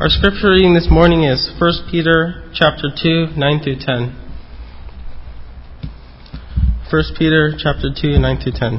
Our scripture reading this morning is 1 Peter chapter 2, 9 through 10. 1 Peter chapter 2, 9 through 10.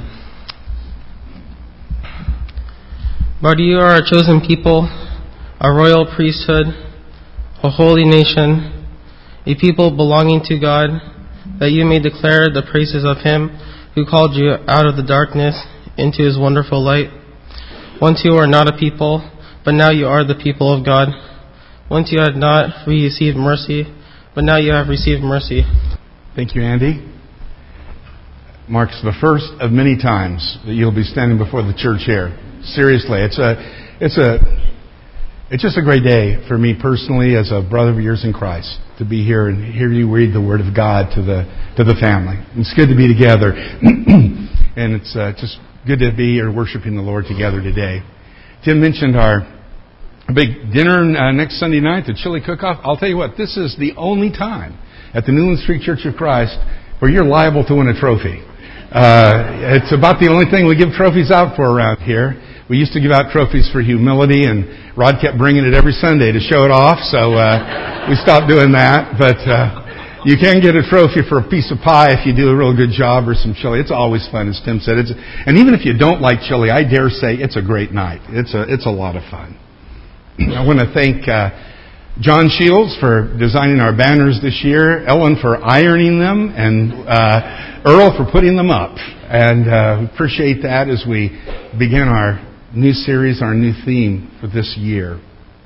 But you are a chosen people, a royal priesthood, a holy nation, a people belonging to God, that you may declare the praises of Him who called you out of the darkness into His wonderful light. Once you were not a people, but now you are the people of God. Once you had not received mercy, but now you have received mercy. Thank you, Andy. Marks the first of many times that you'll be standing before the church here. Seriously, it's just a great day for me personally as a brother of yours in Christ to be here and hear you read the Word of God to the family. It's good to be together, and it's just good to be here worshiping the Lord together today. Tim mentioned our big dinner next Sunday night, the chili cook-off. I'll tell you what, this is the only time at the Newland Street Church of Christ where you're liable to win a trophy. It's about the only thing we give trophies out for around here. We used to give out trophies for humility, and Rod kept bringing it every Sunday to show it off, so we stopped doing that. But you can get a trophy for a piece of pie if you do a real good job or some chili. It's always fun, as Tim said. And even if you don't like chili, I dare say it's a great night. It's a lot of fun. I want to thank John Shields for designing our banners this year, Ellen for ironing them, and Earl for putting them up. And we appreciate that as we begin our new series, our new theme for this year.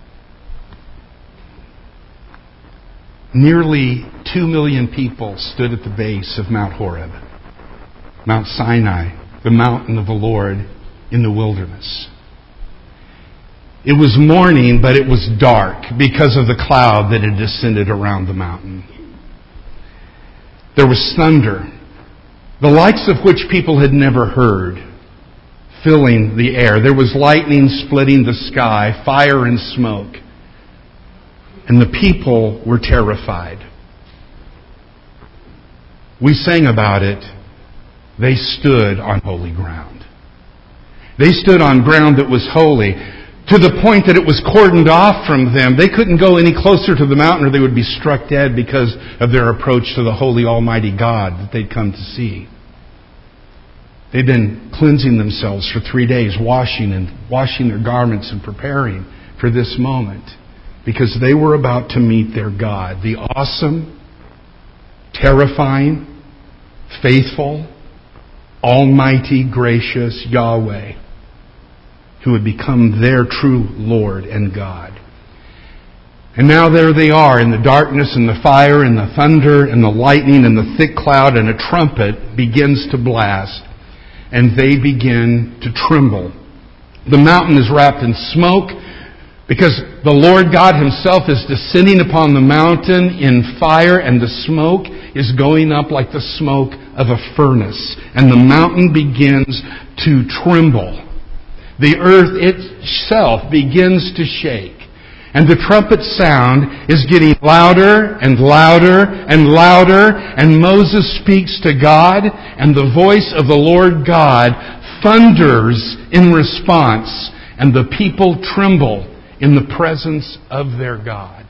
Nearly 2 million people stood at the base of Mount Horeb, Mount Sinai, the mountain of the Lord in the wilderness. It was morning, but it was dark because of the cloud that had descended around the mountain. There was thunder, the likes of which people had never heard, filling the air. There was lightning splitting the sky, fire and smoke. And the people were terrified. We sang about it. They stood on holy ground. They stood on ground that was holy, to the point that it was cordoned off from them. They couldn't go any closer to the mountain or they would be struck dead because of their approach to the holy Almighty God that they'd come to see. They'd been cleansing themselves for 3 days, washing their garments and preparing for this moment, because they were about to meet their God, the awesome, terrifying, faithful, almighty, gracious Yahweh, who would become their true Lord and God. And now there they are in the darkness and the fire and the thunder and the lightning and the thick cloud, and a trumpet begins to blast, and they begin to tremble. The mountain is wrapped in smoke because the Lord God Himself is descending upon the mountain in fire, and the smoke is going up like the smoke of a furnace, and the mountain begins to tremble. The earth itself begins to shake. And the trumpet sound is getting louder and louder and louder. And Moses speaks to God, and the voice of the Lord God thunders in response. And the people tremble in the presence of their God.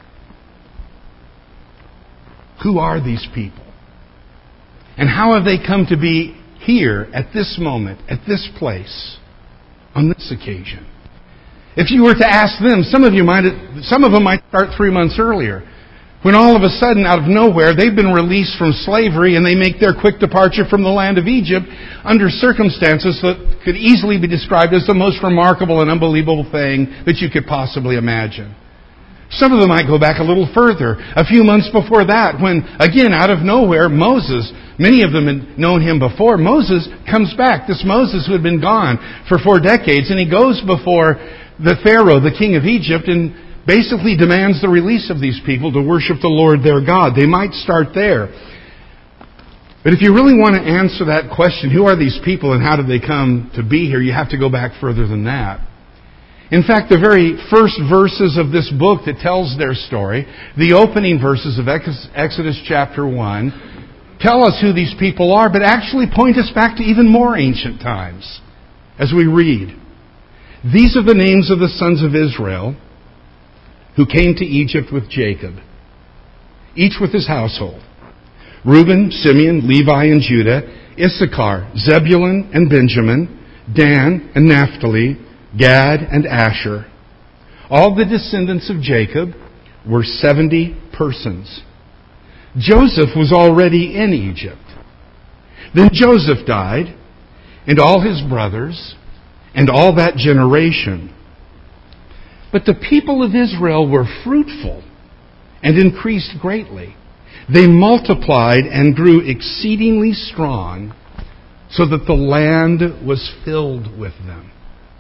Who are these people? And how have they come to be here at this moment, at this place, on this occasion? If you were to ask them, some of them might start 3 months earlier, when all of a sudden, out of nowhere, they've been released from slavery and they make their quick departure from the land of Egypt under circumstances that could easily be described as the most remarkable and unbelievable thing that you could possibly imagine. Some of them might go back a little further, a few months before that, when, again, out of nowhere, Moses, many of them had known him before, Moses comes back. This Moses who had been gone for 4 decades, and he goes before the Pharaoh, the king of Egypt, and basically demands the release of these people to worship the Lord their God. They might start there. But if you really want to answer that question, who are these people and how did they come to be here, you have to go back further than that. In fact, the very first verses of this book that tells their story, the opening verses of Exodus chapter 1, tell us who these people are, but actually point us back to even more ancient times as we read. These are the names of the sons of Israel who came to Egypt with Jacob, each with his household: Reuben, Simeon, Levi, and Judah, Issachar, Zebulun, and Benjamin, Dan and Naphtali, Gad and Asher. All the descendants of Jacob were 70 persons. Joseph was already in Egypt. Then Joseph died, and all his brothers, and all that generation. But the people of Israel were fruitful and increased greatly. They multiplied and grew exceedingly strong, so that the land was filled with them.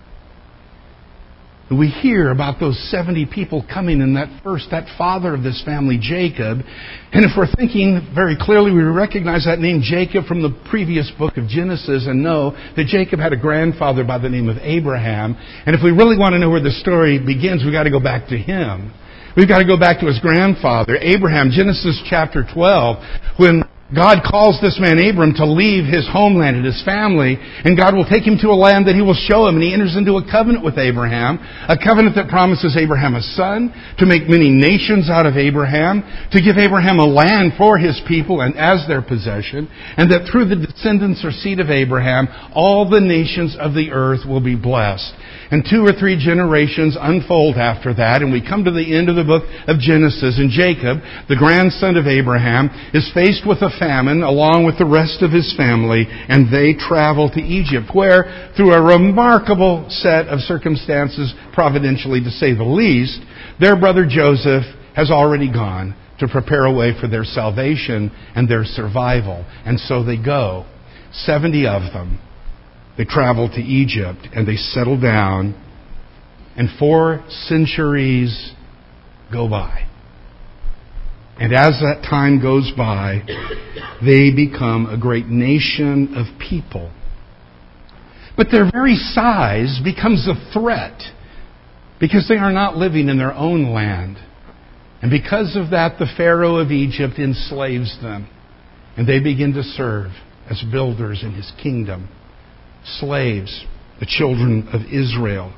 We hear about those 70 people coming in that father of this family, Jacob. And if we're thinking very clearly, we recognize that name Jacob from the previous book of Genesis and know that Jacob had a grandfather by the name of Abraham. And if we really want to know where the story begins, we've got to go back to him. We've got to go back to his grandfather, Abraham, Genesis chapter 12, when God calls this man Abram to leave his homeland and his family, and God will take him to a land that He will show him, and He enters into a covenant with Abraham, a covenant that promises Abraham a son, to make many nations out of Abraham, to give Abraham a land for his people and as their possession, and that through the descendants or seed of Abraham, all the nations of the earth will be blessed. And 2 or 3 generations unfold after that, and we come to the end of the book of Genesis, and Jacob, the grandson of Abraham, is faced with a famine along with the rest of his family, and they travel to Egypt, where, through a remarkable set of circumstances, providentially to say the least, their brother Joseph has already gone to prepare a way for their salvation and their survival. And so they go, 70 of them. They travel to Egypt and they settle down, and 4 centuries go by. And as that time goes by, they become a great nation of people. But their very size becomes a threat because they are not living in their own land. And because of that, the Pharaoh of Egypt enslaves them, and they begin to serve as builders in his kingdom. Slaves, the children of Israel.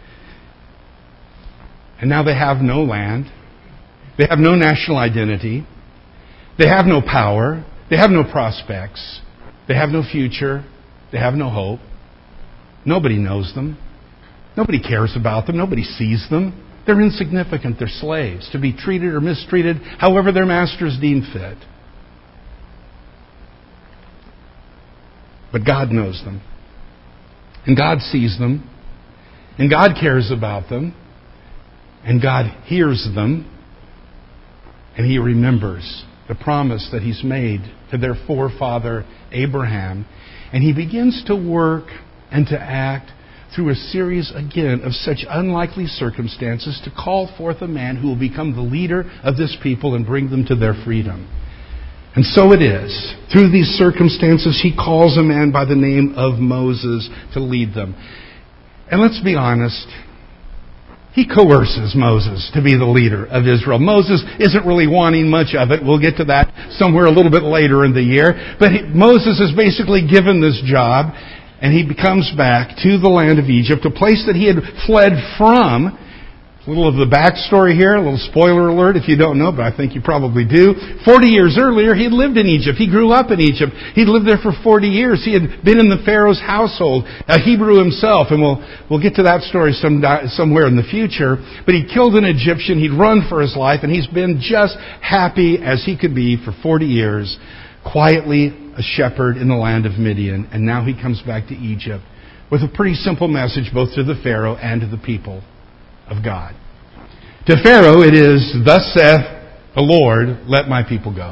And now they have no land. They have no national identity. They have no power. They have no prospects. They have no future. They have no hope. Nobody knows them. Nobody cares about them. Nobody sees them. They're insignificant. They're slaves, to be treated or mistreated however their masters deem fit. But God knows them. And God sees them, and God cares about them, and God hears them, and He remembers the promise that He's made to their forefather Abraham, and He begins to work and to act through a series, again, of such unlikely circumstances to call forth a man who will become the leader of this people and bring them to their freedom. And so it is. Through these circumstances, He calls a man by the name of Moses to lead them. And let's be honest, He coerces Moses to be the leader of Israel. Moses isn't really wanting much of it. We'll get to that somewhere a little bit later in the year. But Moses is basically given this job, and he comes back to the land of Egypt, a place that he had fled from. A little of the backstory here, a little spoiler alert if you don't know, but I think you probably do. 40 years earlier, he had lived in Egypt. He grew up in Egypt. He'd lived there for 40 years. He had been in the Pharaoh's household, a Hebrew himself, and we'll get to that story somewhere in the future. But he killed an Egyptian. He'd run for his life, and he's been just happy as he could be for 40 years, quietly a shepherd in the land of Midian. And now he comes back to Egypt with a pretty simple message both to the Pharaoh and to the people of God. To Pharaoh it is, "Thus saith the Lord, let my people go."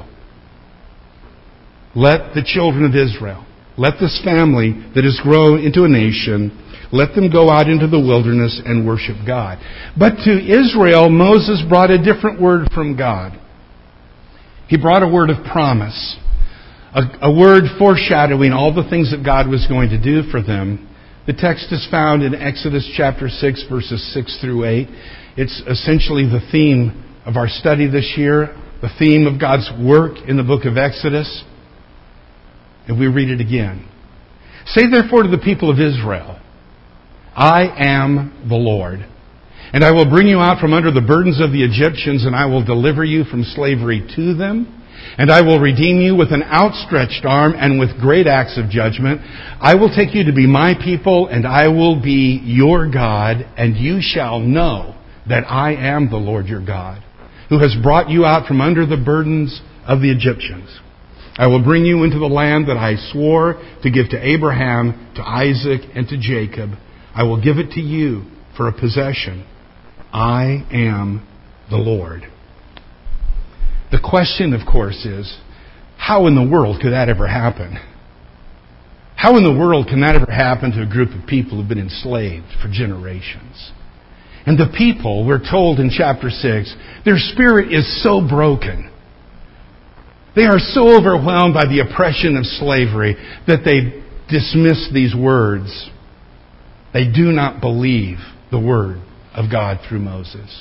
Let the children of Israel, let this family that has grown into a nation, let them go out into the wilderness and worship God. But to Israel, Moses brought a different word from God. He brought a word of promise, a word foreshadowing all the things that God was going to do for them. The text is found in Exodus chapter 6, verses 6 through 8. It's essentially the theme of our study this year, the theme of God's work in the book of Exodus. And we read it again. "Say therefore to the people of Israel, I am the Lord. And I will bring you out from under the burdens of the Egyptians, and I will deliver you from slavery to them. And I will redeem you with an outstretched arm and with great acts of judgment. I will take you to be my people, and I will be your God, and you shall know that I am the Lord your God, who has brought you out from under the burdens of the Egyptians. I will bring you into the land that I swore to give to Abraham, to Isaac, and to Jacob. I will give it to you for a possession. I am the Lord. The question, of course, is, how in the world could that ever happen? How in the world can that ever happen to a group of people who've been enslaved for generations? And the people, we're told in chapter 6, their spirit is so broken. They are so overwhelmed by the oppression of slavery that they dismiss these words. They do not believe the word of God through Moses.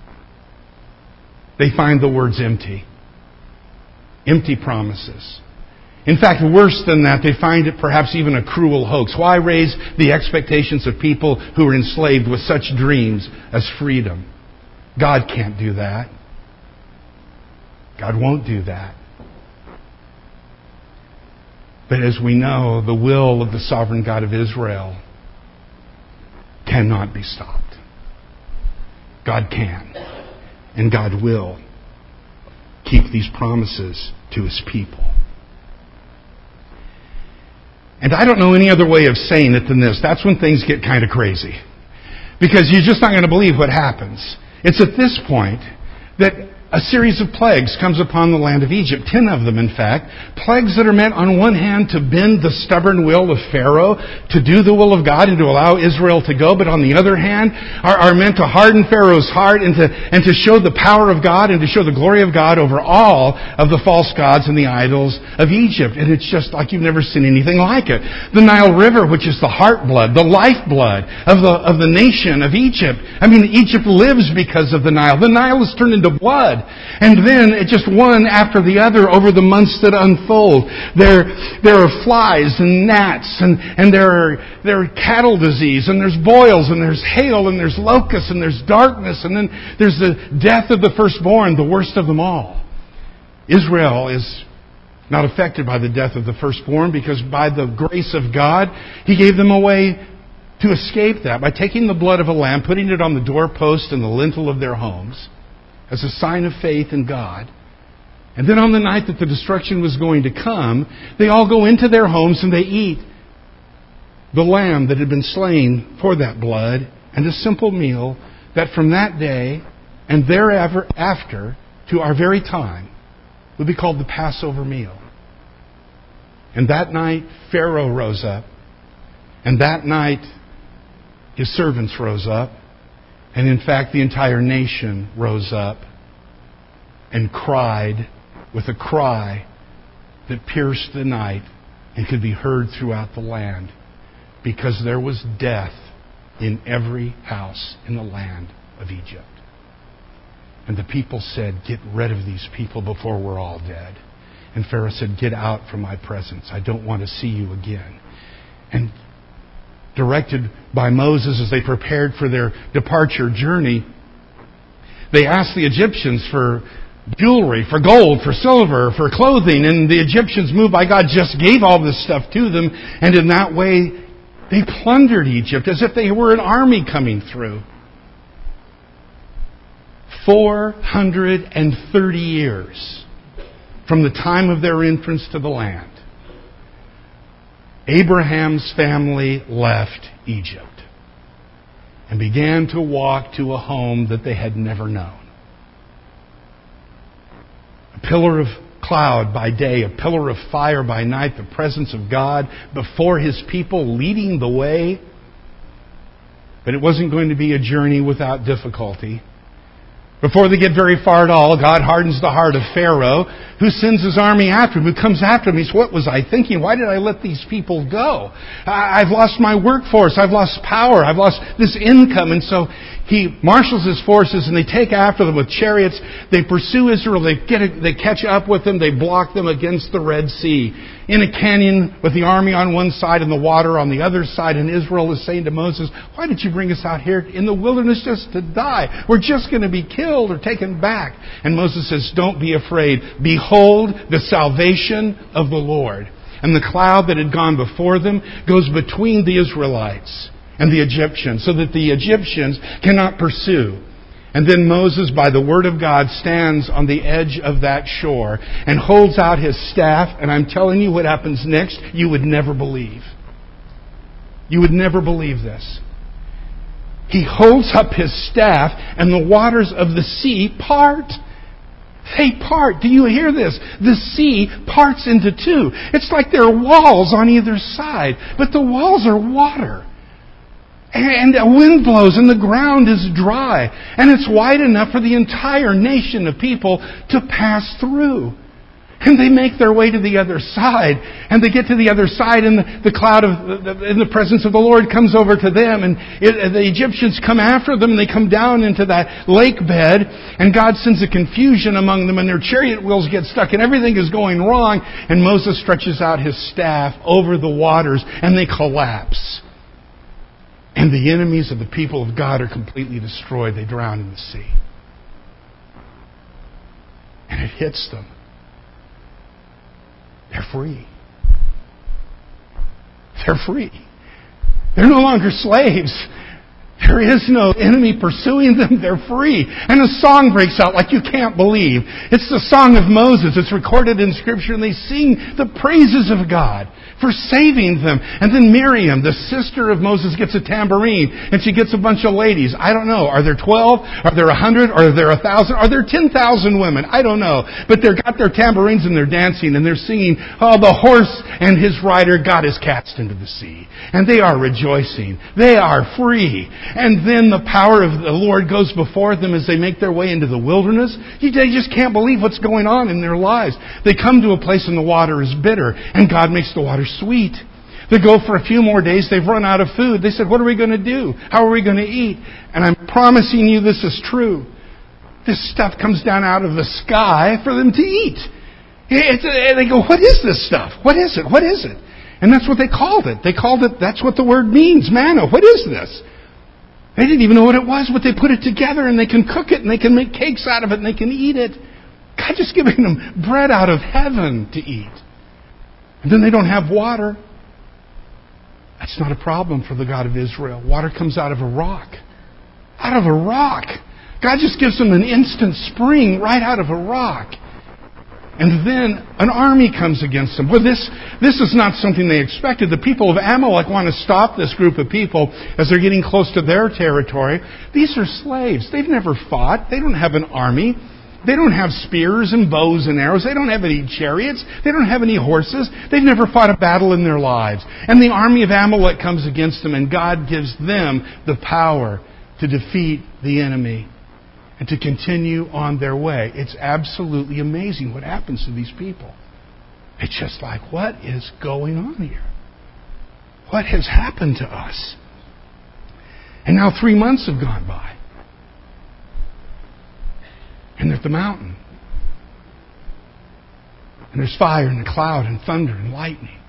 They find the words empty. Empty promises. In fact, worse than that, they find it perhaps even a cruel hoax. Why raise the expectations of people who are enslaved with such dreams as freedom? God can't do that. God won't do that. But as we know, the will of the sovereign God of Israel cannot be stopped. God can. And God will keep these promises to His people. And I don't know any other way of saying it than this. That's when things get kind of crazy. Because you're just not going to believe what happens. It's at this point that a series of plagues comes upon the land of Egypt. 10 of them, in fact. Plagues that are meant, on one hand, to bend the stubborn will of Pharaoh, to do the will of God and to allow Israel to go. But on the other hand, are meant to harden Pharaoh's heart and to show the power of God and to show the glory of God over all of the false gods and the idols of Egypt. And it's just like you've never seen anything like it. The Nile River, which is the heart blood, the lifeblood of the nation of Egypt. I mean, Egypt lives because of the Nile. The Nile is turned into blood. And then, it just one after the other over the months that unfold. There are flies and gnats, and there are cattle disease, and there's boils, and there's hail, and there's locusts, and there's darkness, and then there's the death of the firstborn, the worst of them all. Israel is not affected by the death of the firstborn because by the grace of God, He gave them a way to escape that by taking the blood of a lamb, putting it on the doorpost and the lintel of their homes, as a sign of faith in God. And then on the night that the destruction was going to come, they all go into their homes and they eat the lamb that had been slain for that blood, and a simple meal that from that day and thereafter after to our very time would be called the Passover meal. And that night Pharaoh rose up, and that night his servants rose up. And in fact, the entire nation rose up and cried with a cry that pierced the night and could be heard throughout the land, because there was death in every house in the land of Egypt. And the people said, "Get rid of these people before we're all dead." And Pharaoh said, "Get out from my presence. I don't want to see you again." And directed by Moses as they prepared for their departure journey, they asked the Egyptians for jewelry, for gold, for silver, for clothing, and the Egyptians, moved by God, just gave all this stuff to them, and in that way they plundered Egypt as if they were an army coming through. 430 years from the time of their entrance to the land, Abraham's family left Egypt and began to walk to a home that they had never known. A pillar of cloud by day, a pillar of fire by night, the presence of God before His people, leading the way. But it wasn't going to be a journey without difficulty. Before they get very far at all, God hardens the heart of Pharaoh, who sends his army after him, who comes after him. He says, what was I thinking? Why did I let these people go? I've lost my workforce. I've lost power. I've lost this income. And so he marshals his forces and they take after them with chariots. They pursue Israel. They catch up with them. They block them against the Red Sea. In a canyon with the army on one side and the water on the other side. And Israel is saying to Moses, why did you bring us out here in the wilderness just to die? We're just going to be killed or taken back. And Moses says, don't be afraid. Behold the salvation of the Lord. And the cloud that had gone before them goes between the Israelites and the Egyptians, so that the Egyptians cannot pursue. And then Moses, by the word of God, stands on the edge of that shore and holds out his staff. And I'm telling you what happens next, you would never believe. You would never believe this. He holds up his staff and the waters of the sea part. They part. Do you hear this? The sea parts into two. It's like there are walls on either side, but the walls are water. And a wind blows and the ground is dry. And it's wide enough for the entire nation of people to pass through. And they make their way to the other side. And they get to the other side and the cloud in the presence of the Lord comes over to them. And the Egyptians come after them and they come down into that lake bed. And God sends a confusion among them and their chariot wheels get stuck and everything is going wrong. And Moses stretches out his staff over the waters and they collapse. And the enemies of the people of God are completely destroyed. They drown in the sea. And it hits them. They're free. They're free. They're no longer slaves. There is no enemy pursuing them. They're free. And a song breaks out like you can't believe. It's the song of Moses. It's recorded in Scripture and they sing the praises of God for saving them. And then Miriam, the sister of Moses, gets a tambourine and she gets a bunch of ladies. I don't know. Are there 12? Are there 100? Are there 1,000? Are there 10,000 women? I don't know. But they've got their tambourines and they're dancing and they're singing, oh, the horse and his rider God is cast into the sea. And they are rejoicing. They are free. And then the power of the Lord goes before them as they make their way into the wilderness. They just can't believe what's going on in their lives. They come to a place and the water is bitter and God makes the water sweet. They go for a few more days. They've run out of food. They said, what are we going to do? How are we going to eat? And I'm promising you this is true. This stuff comes down out of the sky for them to eat. They go, what is this stuff? What is it? What is it? And that's what they called it. They called it, that's what the word means, manna. What is this? They didn't even know what it was, but they put it together and they can cook it and they can make cakes out of it and they can eat it. God just giving them bread out of heaven to eat. And then they don't have water. That's not a problem for the God of Israel. Water comes out of a rock. Out of a rock. God just gives them an instant spring right out of a rock. And then an army comes against them. Well, this is not something they expected. The people of Amalek want to stop this group of people as they're getting close to their territory. These are slaves. They've never fought. They don't have an army. They don't have spears and bows and arrows. They don't have any chariots. They don't have any horses. They've never fought a battle in their lives. And the army of Amalek comes against them, and God gives them the power to defeat the enemy and to continue on their way. It's absolutely amazing what happens to these people. It's just like, what is going on here? What has happened to us? And now 3 months have gone by. And they're at the mountain. And there's fire and a cloud and thunder and lightning.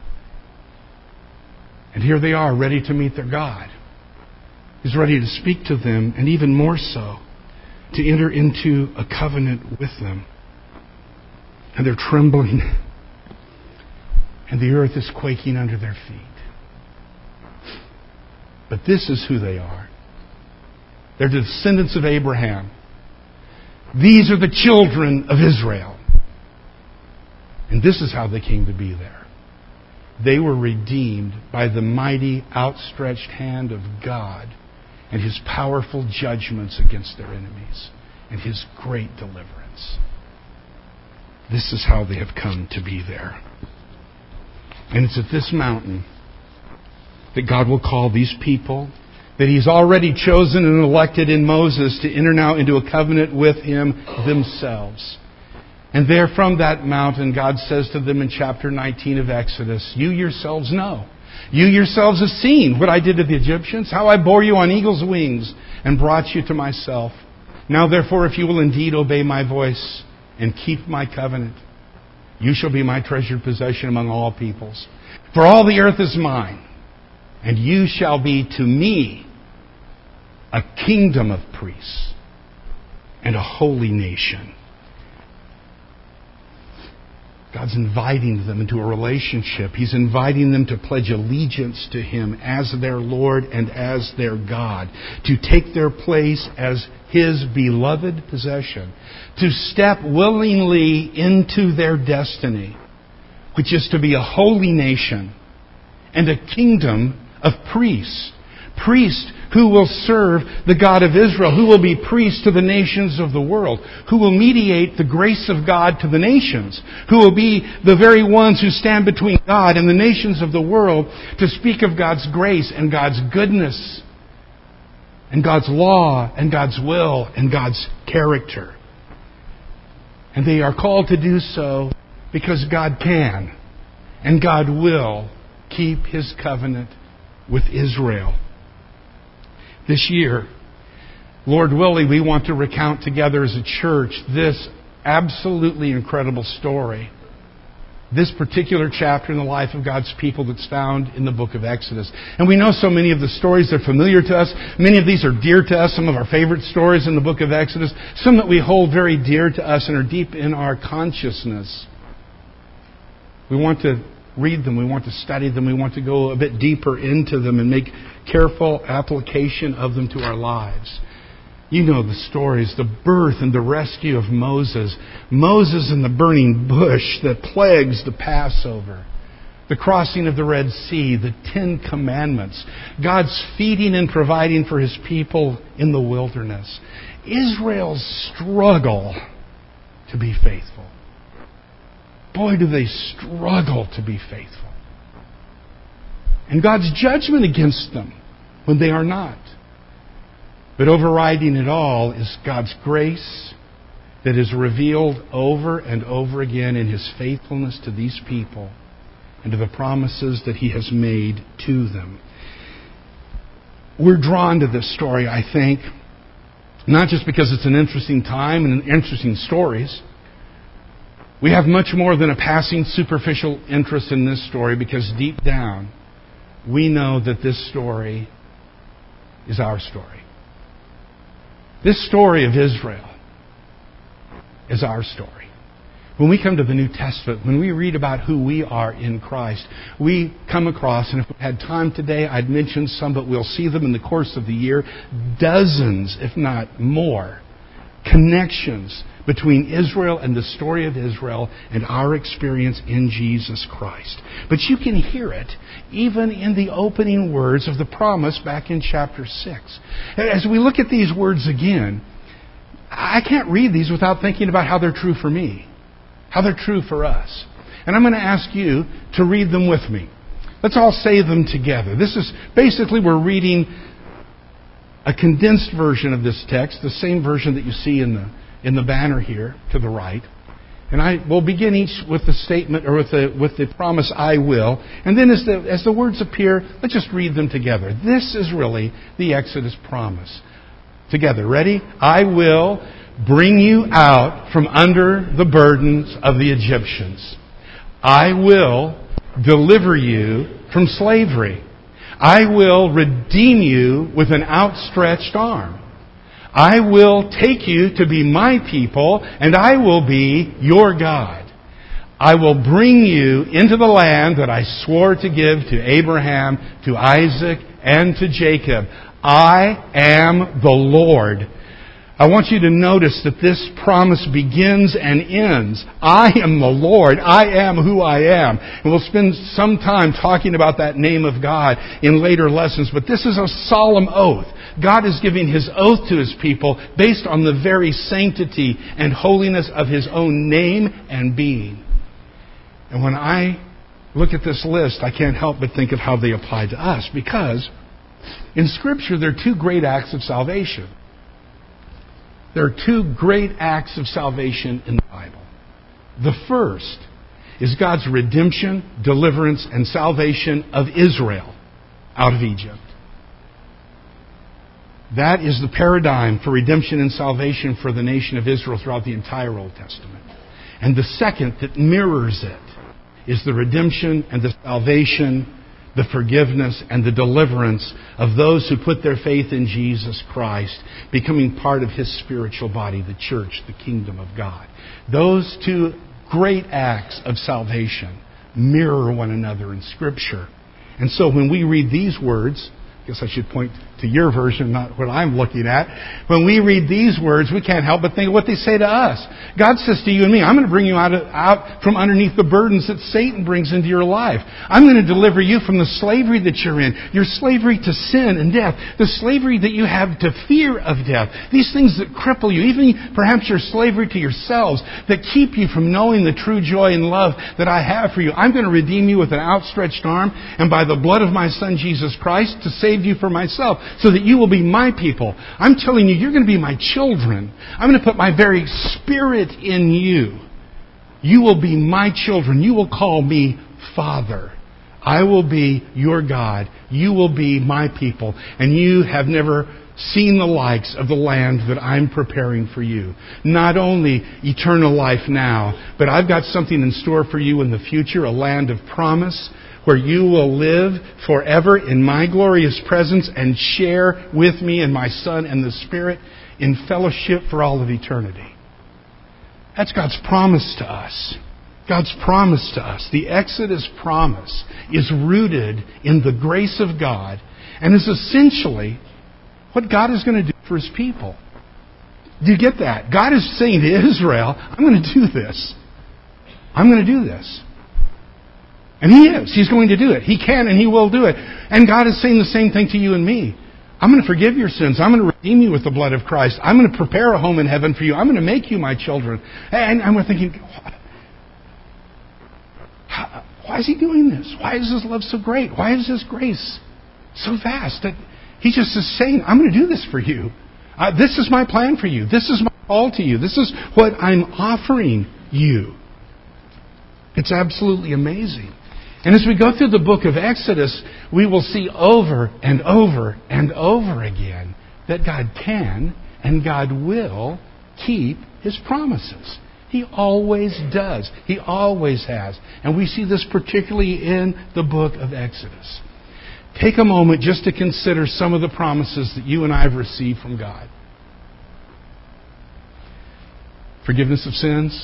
And here they are, ready to meet their God. He's ready to speak to them, and even more so, to enter into a covenant with them. And they're trembling. And the earth is quaking under their feet. But this is who they are. They're the descendants of Abraham. These are the children of Israel. And this is how they came to be there. They were redeemed by the mighty outstretched hand of God and His powerful judgments against their enemies and His great deliverance. This is how they have come to be there. And it's at this mountain that God will call these people that He's already chosen and elected in Moses to enter now into a covenant with Him themselves. And there from that mountain, God says to them in chapter 19 of Exodus, you yourselves know. You yourselves have seen what I did to the Egyptians, how I bore you on eagle's wings and brought you to myself. Now therefore, if you will indeed obey my voice and keep my covenant, you shall be my treasured possession among all peoples. For all the earth is mine, and you shall be to me a kingdom of priests and a holy nation. God's inviting them into a relationship. He's inviting them to pledge allegiance to Him as their Lord and as their God. To take their place as His beloved possession. To step willingly into their destiny, which is to be a holy nation and a kingdom of priests. Priests who will serve the God of Israel, who will be priests to the nations of the world, who will mediate the grace of God to the nations, who will be the very ones who stand between God and the nations of the world to speak of God's grace and God's goodness and God's law and God's will and God's character. And they are called to do so because God can and God will keep His covenant with Israel. This year, Lord willing, we want to recount together as a church this absolutely incredible story. This particular chapter in the life of God's people that's found in the book of Exodus. And we know so many of the stories that are familiar to us. Many of these are dear to us. Some of our favorite stories in the book of Exodus. Some that we hold very dear to us and are deep in our consciousness. We want to read them. We want to study them. We want to go a bit deeper into them and make careful application of them to our lives. You know the stories, the birth and the rescue of Moses. Moses in the burning bush that plagues the Passover. The crossing of the Red Sea, the 10 Commandments. God's feeding and providing for His people in the wilderness. Israel's struggle to be faithful. Boy, do they struggle to be faithful. And God's judgment against them when they are not. But overriding it all is God's grace that is revealed over and over again in His faithfulness to these people and to the promises that He has made to them. We're drawn to this story, I think, not just because it's an interesting time and interesting stories. We have much more than a passing superficial interest in this story because deep down we know that this story is our story. This story of Israel is our story. When we come to the New Testament, when we read about who we are in Christ, we come across, and if we had time today, I'd mention some, but we'll see them in the course of the year, dozens, if not more, connections between Israel and the story of Israel and our experience in Jesus Christ. But you can hear it even in the opening words of the promise back in chapter 6. As we look at these words again, I can't read these without thinking about how they're true for me, how they're true for us. And I'm going to ask you to read them with me. Let's all say them together. This is basically, we're reading a condensed version of this text, the same version that you see in the banner here to the right. And I will begin each with the statement or with the promise, I will. And then as the words appear, let's just read them together. This is really the Exodus promise. Together, ready? I will bring you out from under the burdens of the Egyptians. I will deliver you from slavery. I will redeem you with an outstretched arm. I will take you to be my people, and I will be your God. I will bring you into the land that I swore to give to Abraham, to Isaac, and to Jacob. I am the Lord. I want you to notice that this promise begins and ends. I am the Lord. I am who I am. And we'll spend some time talking about that name of God in later lessons. But this is a solemn oath. God is giving His oath to His people based on the very sanctity and holiness of His own name and being. And when I look at this list, I can't help but think of how they apply to us, because In Scripture, there are two great acts of salvation. There are two great acts of salvation in the Bible. The first is God's redemption, deliverance, and salvation of Israel out of Egypt. That is the paradigm for redemption and salvation for the nation of Israel throughout the entire Old Testament. And the second that mirrors it is the redemption and the salvation, the forgiveness and the deliverance of those who put their faith in Jesus Christ, becoming part of His spiritual body, the church, the kingdom of God. Those two great acts of salvation mirror one another in Scripture. And so when we read these words, I guess I should point to your version, not what I'm looking at. When we read these words, we can't help but think of what they say to us. God says to you and me, I'm going to bring you out from underneath the burdens that Satan brings into your life. I'm going to deliver you from the slavery that you're in. Your slavery to sin and death. The slavery that you have to fear of death. These things that cripple you. Even perhaps your slavery to yourselves that keep you from knowing the true joy and love that I have for you. I'm going to redeem you with an outstretched arm and by the blood of my Son Jesus Christ to save you for myself, so that you will be my people. I'm telling you, you're going to be my children. I'm going to put my very Spirit in you. You will be my children. You will call me Father. I will be your God. You will be my people. And you have never seen the likes of the land that I'm preparing for you. Not only eternal life now, but I've got something in store for you in the future, a land of promise, where you will live forever in my glorious presence and share with me and my Son and the Spirit in fellowship for all of eternity. That's God's promise to us. God's promise to us. The Exodus promise is rooted in the grace of God and is essentially what God is going to do for His people. Do you get that? God is saying to Israel, I'm going to do this. I'm going to do this. And He is. He's going to do it. He can and He will do it. And God is saying the same thing to you and me. I'm going to forgive your sins. I'm going to redeem you with the blood of Christ. I'm going to prepare a home in heaven for you. I'm going to make you my children. And we're thinking, why is He doing this? Why is His love so great? Why is His grace so vast? That He just is saying, I'm going to do this for you. This is my plan for you. This is my call to you. This is what I'm offering you. It's absolutely amazing. And as we go through the book of Exodus, we will see over and over and over again that God can and God will keep His promises. He always does. He always has. And we see this particularly in the book of Exodus. Take a moment just to consider some of the promises that you and I have received from God. Forgiveness of sins.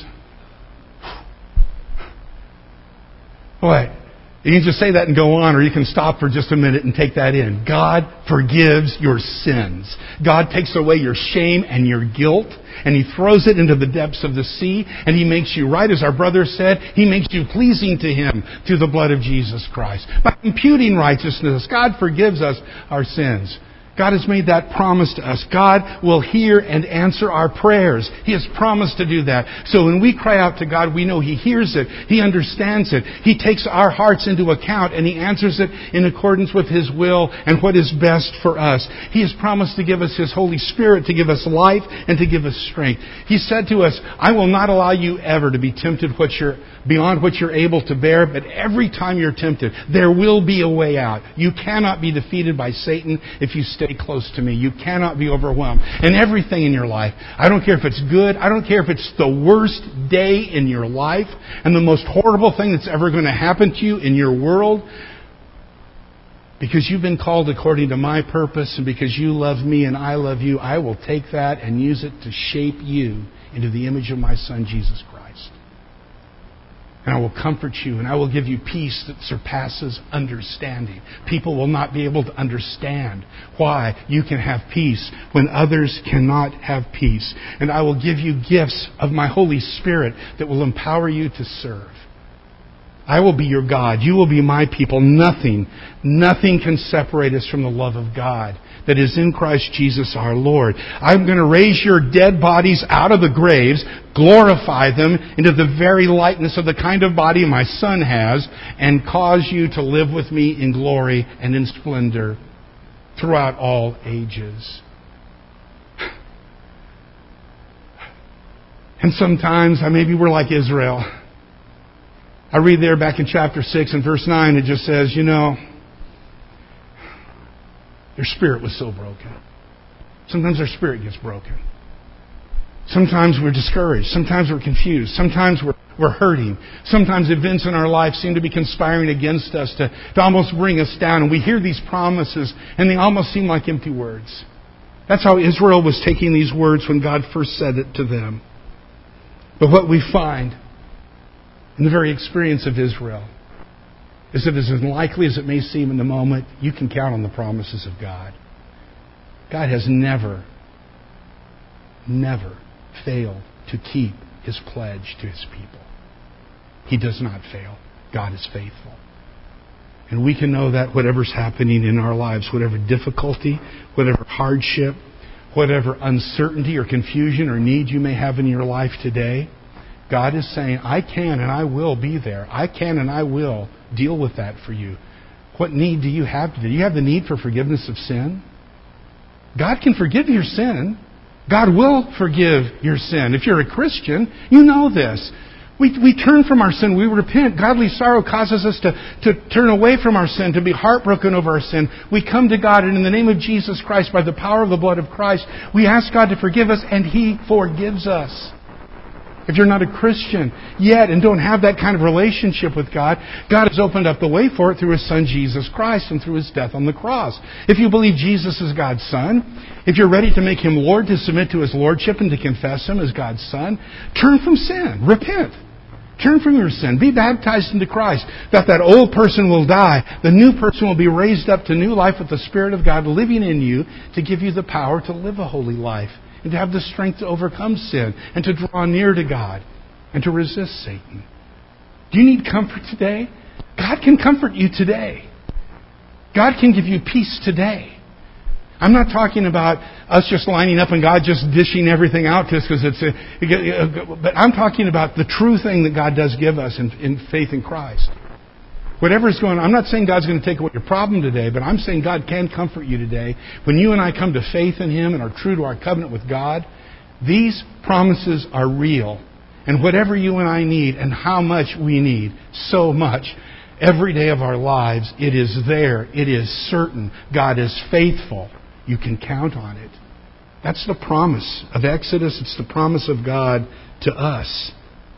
Boy, you can just say that and go on, or you can stop for just a minute and take that in. God forgives your sins. God takes away your shame and your guilt, and He throws it into the depths of the sea, and He makes you right, as our brother said, He makes you pleasing to Him through the blood of Jesus Christ. By imputing righteousness, God forgives us our sins. God has made that promise to us. God will hear and answer our prayers. He has promised to do that. So when we cry out to God, we know He hears it. He understands it. He takes our hearts into account and He answers it in accordance with His will and what is best for us. He has promised to give us His Holy Spirit, to give us life and to give us strength. He said to us, I will not allow you ever to be tempted beyond what you're able to bear, but every time you're tempted, there will be a way out. You cannot be defeated by Satan if you stay close to me. You cannot be overwhelmed. And everything in your life, I don't care if it's good, I don't care if it's the worst day in your life and the most horrible thing that's ever going to happen to you in your world, because you've been called according to my purpose and because you love me and I love you, I will take that and use it to shape you into the image of my Son, Jesus Christ. And I will comfort you, and I will give you peace that surpasses understanding. People will not be able to understand why you can have peace when others cannot have peace. And I will give you gifts of my Holy Spirit that will empower you to serve. I will be your God. You will be my people. Nothing can separate us from the love of God that is in Christ Jesus our Lord. I'm going to raise your dead bodies out of the graves, glorify them into the very likeness of the kind of body my Son has, and cause you to live with me in glory and in splendor throughout all ages. And sometimes, maybe we're like Israel. I read there back in chapter 6 and verse 9, it just says, their spirit was so broken. Sometimes our spirit gets broken. Sometimes we're discouraged. Sometimes we're confused. Sometimes we're hurting. Sometimes events in our life seem to be conspiring against us to almost bring us down. And we hear these promises and they almost seem like empty words. That's how Israel was taking these words when God first said it to them. But what we find in the very experience of Israel is that as unlikely as it may seem in the moment, you can count on the promises of God. God has never failed to keep His pledge to His people. He does not fail. God is faithful. And we can know that whatever's happening in our lives, whatever difficulty, whatever hardship, whatever uncertainty or confusion or need you may have in your life today, God is saying, I can and I will be there. I can and I will deal with that for you. What need do you have today? Do you have the need for forgiveness of sin? God can forgive your sin. God will forgive your sin. If you're a Christian, you know this. We turn from our sin. We repent. Godly sorrow causes us to turn away from our sin, to be heartbroken over our sin. We come to God, and in the name of Jesus Christ, by the power of the blood of Christ, we ask God to forgive us, and He forgives us. If you're not a Christian yet and don't have that kind of relationship with God, God has opened up the way for it through His Son, Jesus Christ, and through His death on the cross. If you believe Jesus is God's Son, if you're ready to make Him Lord, to submit to His Lordship and to confess Him as God's Son, turn from sin. Repent. Turn from your sin. Be baptized into Christ. That old person will die. The new person will be raised up to new life with the Spirit of God living in you to give you the power to live a holy life and to have the strength to overcome sin and to draw near to God and to resist Satan. Do you need comfort today? God can comfort you today. God can give you peace today. I'm not talking about us just lining up and God just dishing everything out to us but I'm talking about the true thing that God does give us in faith in Christ. Whatever is going on, I'm not saying God's going to take away your problem today, but I'm saying God can comfort you today. When you and I come to faith in Him and are true to our covenant with God, these promises are real. And whatever you and I need and how much we need, so much, every day of our lives, it is there. It is certain. God is faithful. You can count on it. That's the promise of Exodus. It's the promise of God to us.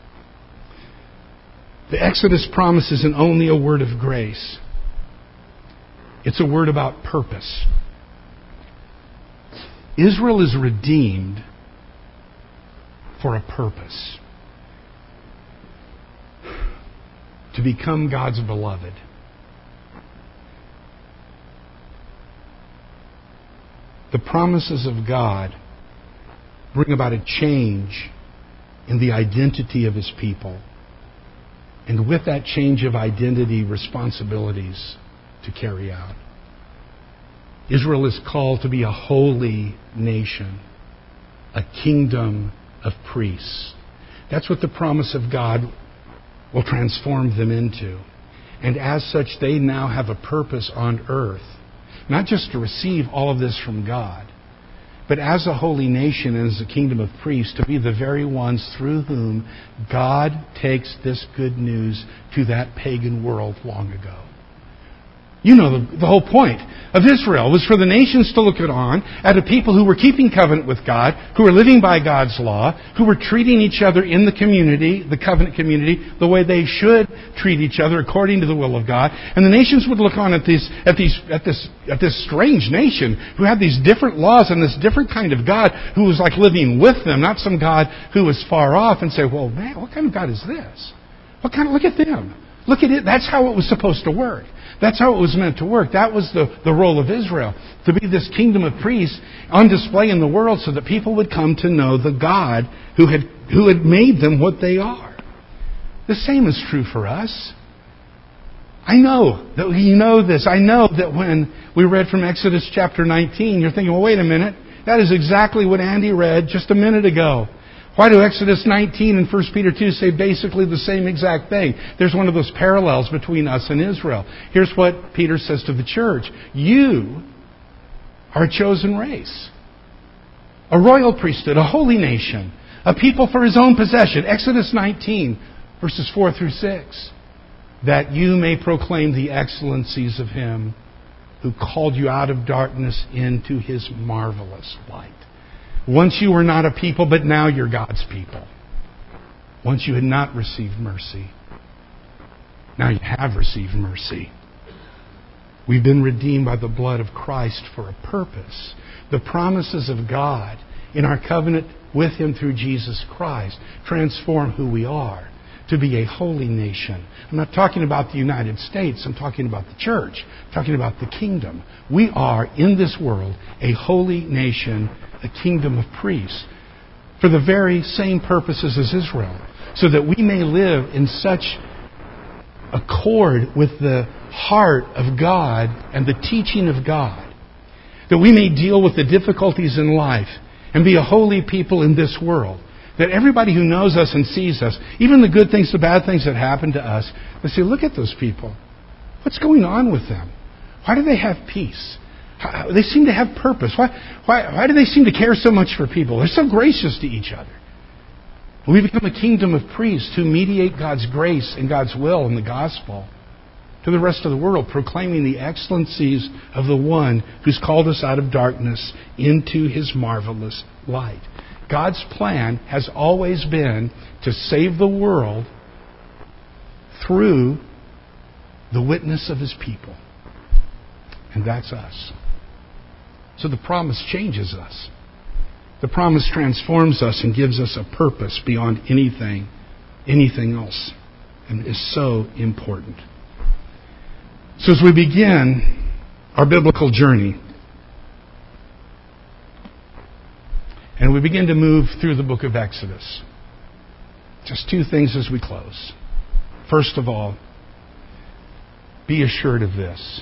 The Exodus promise isn't only a word of grace. It's a word about purpose. Israel is redeemed for a purpose. To become God's beloved. The promises of God bring about a change in the identity of His people. And with that change of identity, responsibilities to carry out. Israel is called to be a holy nation, a kingdom of priests. That's what the promise of God will transform them into. And as such, they now have a purpose on earth. Not just to receive all of this from God, but as a holy nation and as a kingdom of priests, to be the very ones through whom God takes this good news to that pagan world long ago. You know the whole point of Israel was for the nations to look on at a people who were keeping covenant with God, who were living by God's law, who were treating each other in the community, the covenant community, the way they should treat each other according to the will of God. And the nations would look on at this strange nation who had these different laws and this different kind of God who was like living with them, not some God who was far off, and say, well, man, what kind of God is this? Look at them. Look at it. That's how it was supposed to work. That's how it was meant to work. That was the role of Israel, to be this kingdom of priests on display in the world so that people would come to know the God who had made them what they are. The same is true for us. I know that you know this. I know that when we read from Exodus chapter 19, you're thinking, well, wait a minute. That is exactly what Andy read just a minute ago. Why do Exodus 19 and 1 Peter 2 say basically the same exact thing? There's one of those parallels between us and Israel. Here's what Peter says to the church. You are a chosen race, a royal priesthood, a holy nation, a people for His own possession. Exodus 19, verses 4 through 6. That you may proclaim the excellencies of Him who called you out of darkness into His marvelous light. Once you were not a people, but now you're God's people. Once you had not received mercy, now you have received mercy. We've been redeemed by the blood of Christ for a purpose. The promises of God in our covenant with Him through Jesus Christ transform who we are to be a holy nation. I'm not talking about the United States. I'm talking about the church. I'm talking about the kingdom. We are, in this world, a holy nation, a kingdom of priests, for the very same purposes as Israel, so that we may live in such accord with the heart of God and the teaching of God, that we may deal with the difficulties in life and be a holy people in this world. That everybody who knows us and sees us, even the good things, the bad things that happen to us, they say, look at those people. What's going on with them? Why do they have peace? They seem to have purpose. Why do they seem to care so much for people? They're so gracious to each other. We become a kingdom of priests who mediate God's grace and God's will in the gospel to the rest of the world, proclaiming the excellencies of the One who's called us out of darkness into His marvelous light. God's plan has always been to save the world through the witness of His people. And that's us. So the promise changes us. The promise transforms us and gives us a purpose beyond anything else. And is so important. So as we begin our biblical journey, and we begin to move through the book of Exodus, just two things as we close. First of all, be assured of this.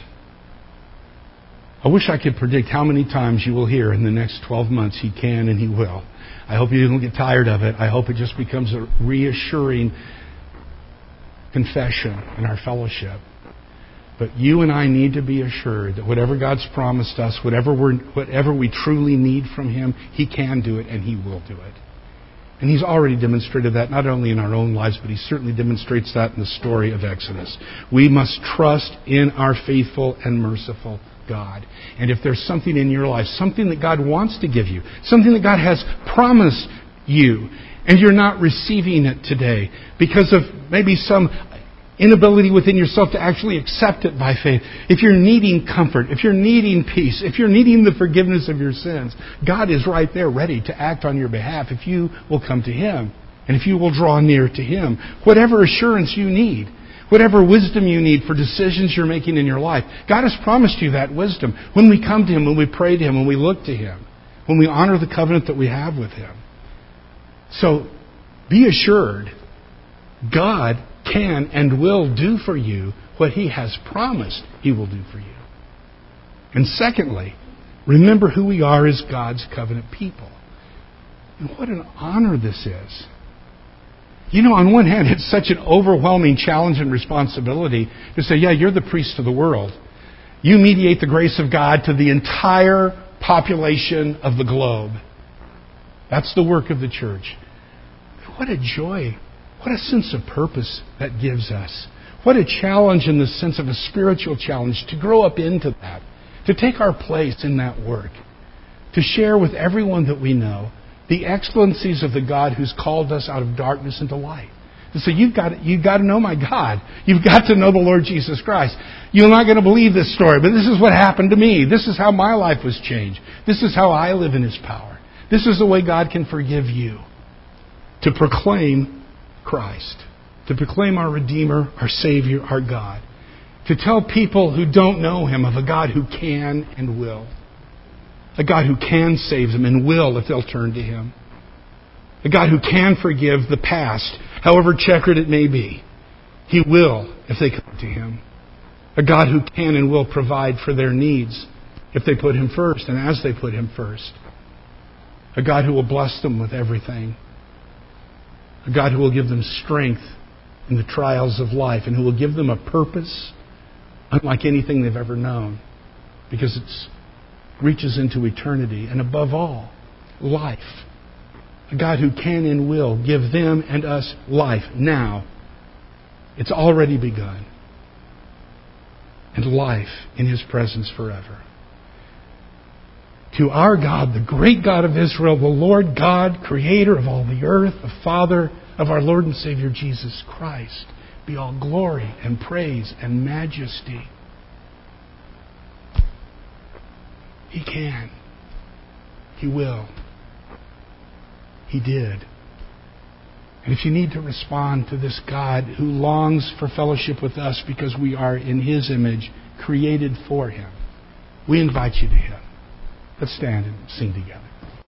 I wish I could predict how many times you will hear in the next 12 months, He can and He will. I hope you don't get tired of it. I hope it just becomes a reassuring confession in our fellowship. But you and I need to be assured that whatever God's promised us, whatever we truly need from Him, He can do it and He will do it. And He's already demonstrated that not only in our own lives, but He certainly demonstrates that in the story of Exodus. We must trust in our faithful and merciful God. And if there's something in your life, something that God wants to give you, something that God has promised you, and you're not receiving it today because of maybe some inability within yourself to actually accept it by faith. If you're needing comfort, if you're needing peace, if you're needing the forgiveness of your sins, God is right there ready to act on your behalf if you will come to Him and if you will draw near to Him. Whatever assurance you need, whatever wisdom you need for decisions you're making in your life, God has promised you that wisdom when we come to Him, when we pray to Him, when we look to Him, when we honor the covenant that we have with Him. So be assured, God can and will do for you what He has promised He will do for you. And secondly, remember who we are as God's covenant people. And what an honor this is. You know, on one hand, it's such an overwhelming challenge and responsibility to say, yeah, you're the priest of the world. You mediate the grace of God to the entire population of the globe. That's the work of the church. What a joy. What a sense of purpose that gives us. What a challenge in the sense of a spiritual challenge to grow up into that, to take our place in that work, to share with everyone that we know the excellencies of the God who's called us out of darkness into light. To say, you've got to know my God. You've got to know the Lord Jesus Christ. You're not going to believe this story, but this is what happened to me. This is how my life was changed. This is how I live in His power. This is the way God can forgive you. To proclaim Christ, to proclaim our Redeemer, our Savior, our God, to tell people who don't know Him of a God who can and will, a God who can save them and will if they'll turn to Him, a God who can forgive the past, however checkered it may be. He will if they come to Him, a God who can and will provide for their needs if they put Him first and as they put Him first, a God who will bless them with everything, a God who will give them strength in the trials of life and who will give them a purpose unlike anything they've ever known, because it's reaches into eternity, and above all, life. A God who can and will give them and us life now. It's already begun. And life in His presence forever. To our God, the great God of Israel, the Lord God, Creator of all the earth, the Father of our Lord and Savior Jesus Christ, be all glory and praise and majesty. He can. He will. He did. And if you need to respond to this God who longs for fellowship with us because we are in His image, created for Him, we invite you to Him. Let's stand and sing together.